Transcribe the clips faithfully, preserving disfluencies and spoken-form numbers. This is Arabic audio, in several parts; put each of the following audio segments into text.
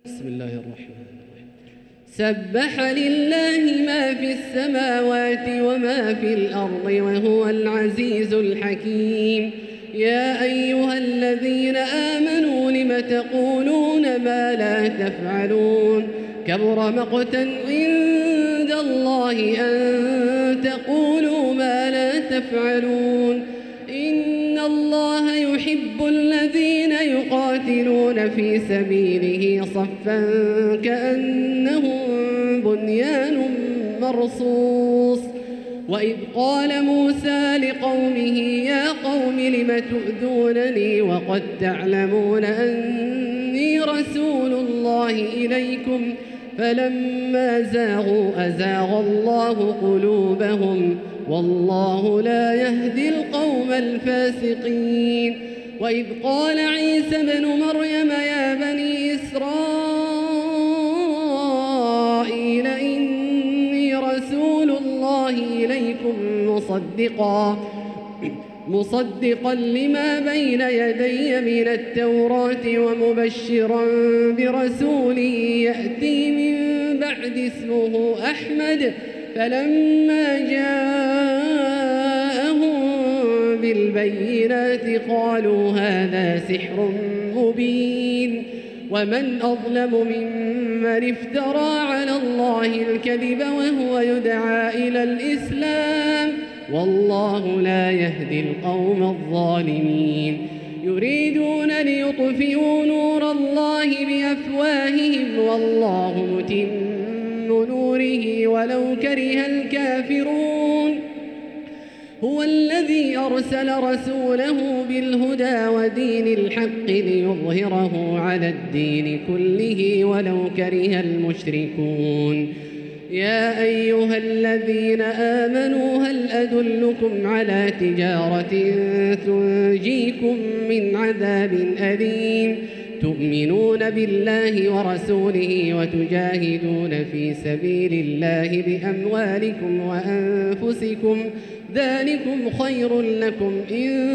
بسم الله الرحمن الرحيم. سبح لله ما في السماوات وما في الأرض وهو العزيز الحكيم. يا أيها الذين آمنوا لم تقولون ما لا تفعلون كبر مقتا عند الله أن تقولوا ما لا تفعلون. إن الله يحب الذين يقاتلون في سبيله صفا كأنهم بنيان مرصوص. وإذ قال موسى لقومه يا قوم لم تؤذونني وقد تعلمون أني رسول الله إليكم فلما زاغوا أزاغ الله قلوبهم والله لا يهدي القوم الفاسقين. وإذ قال عيسى ابن مريم يا بني إسرائيل إني رسول الله إليكم مصدقا مصدقا لما بين يدي من التوراة ومبشرا برسول يأتي من بعد اسمه أحمد. فلما جاءهم بالبينات قالوا هذا سحر مبين. ومن أظلم ممن افترى على الله الكذب وهو يدعى إلى الإسلام والله لا يهدي القوم الظالمين. يريدون ليطفئوا نور الله بأفواههم والله متم نوره ولو كره الكافرون. هو الذي أرسل رسوله بالهدى ودين الحق ليظهره على الدين كله ولو كره المشركون. يا أيها الذين آمنوا هل أدلكم على تجارة تنجيكم من عذاب أليم تؤمنون بالله ورسوله وتجاهدون في سبيل الله بأموالكم وأنفسكم ذلكم خير لكم إن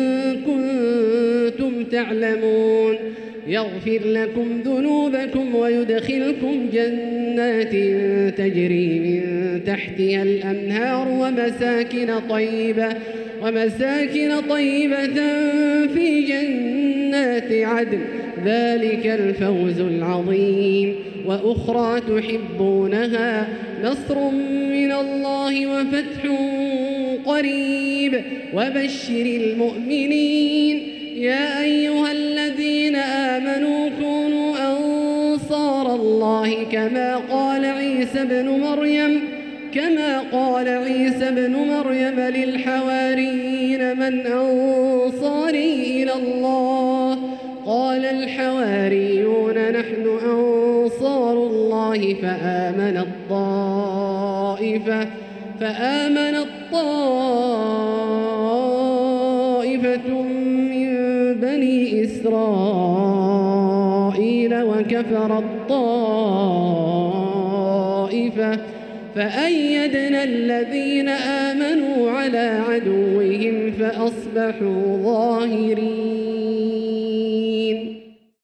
كنتم تعلمون. يغفر لكم ذنوبكم ويدخلكم جنات تجري من تحتها الأنهار ومساكن طيبة ومساكن طيبة في جنات عدن ذلك الفوز العظيم. وأخرى تحبونها نصر من الله وفتح قريب وبشر المؤمنين. يا أيها الذين آمنوا كونوا أنصار الله كما قال عيسى ابن مريم كما قال عيسى ابن مريم للحواريين من أنصاري إلى الله قال الحواريون نحن أنصار الله فآمن الطائفة فآمن الطائفة من بني إسرائيل وكفر الطائفة فأيدنا الذين آمنوا على عدوهم فأصبحوا ظاهرين.